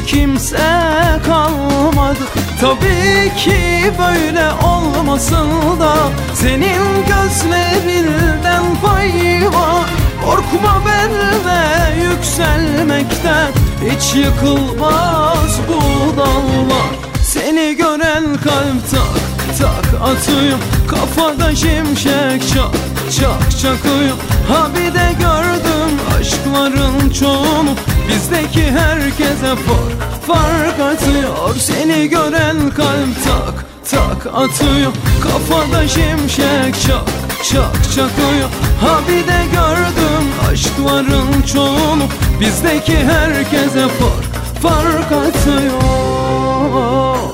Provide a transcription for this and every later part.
kimse kalmadı. Tabii ki böyle olmasın da senin gözlerinden pay var. Korkma benle yükselmekten, hiç yıkılmaz bu dağlar. Seni gören kalp tak tak atıyor, kafada şimşek çak çak çakıyor. Ha bir de gördüm aşkların çoğunu, bizdeki herkese fark atıyor. Seni gören kalp tak tak atıyor, kafada şimşek çak çak çakıyor. Ha bir de gördüm aşkların çoğunu, bizdeki herkese fark atıyor.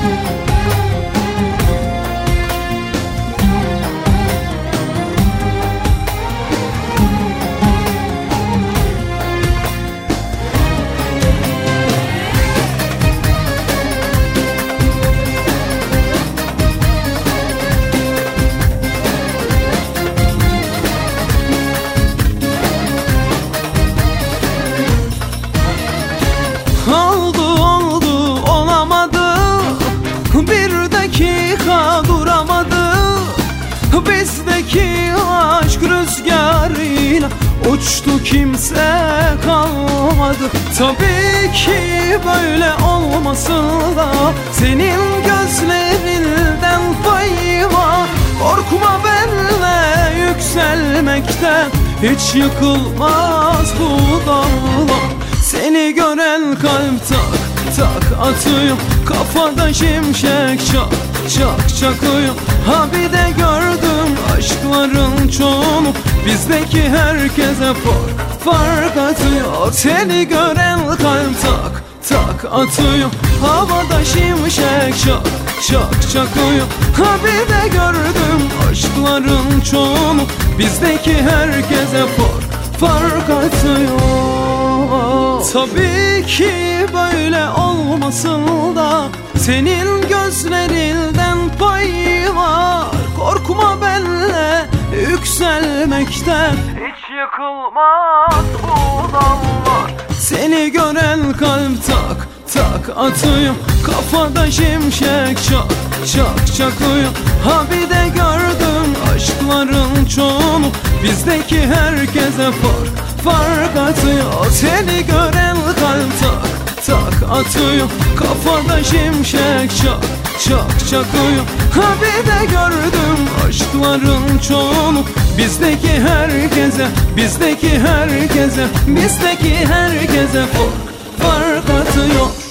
Oldu olamadı, bir dakika duramadı. Bizdeki aşk rüzgarıyla uçtu, kimse kalmadı. Tabii ki böyle olmasın da senin gözlerinden pay var. Korkma benle yükselmekten, hiç yıkılmaz bu dağlar. Seni gören kalp tak tak atıyor, kafada şimşek çak çak çakıyor. Ha bir de gördüm aşkların çoğunu, bizdeki herkese fark atıyor. Seni gören kalp tak tak atıyor, havada şimşek çak çak çakıyor. Ha bir de gördüm aşkların çoğunu, bizdeki herkese fark atıyor. Tabii ki böyle olmasın da senin gözlerinden pay var. Korkma benle yükselmekten, hiç yıkılmaz bu dağlar. Seni gören kalp tak tak atıyor, kafada şimşek çak çak çakıyor. Ha bir de gördüm aşkların çoğunu, bizdeki herkese fark atıyor. Seni gören kalp tak tak atıyor, kafada şimşek çak çak çakıyor. Ha bir de gördüm aşkların çoğunu, bizdeki herkese bizdeki herkese fark atıyor.